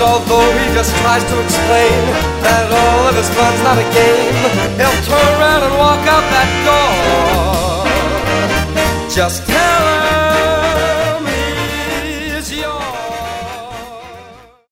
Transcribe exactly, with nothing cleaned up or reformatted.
although he just tries to explain that all of his fun's not a game, he'll turn around and walk out that door. Just tell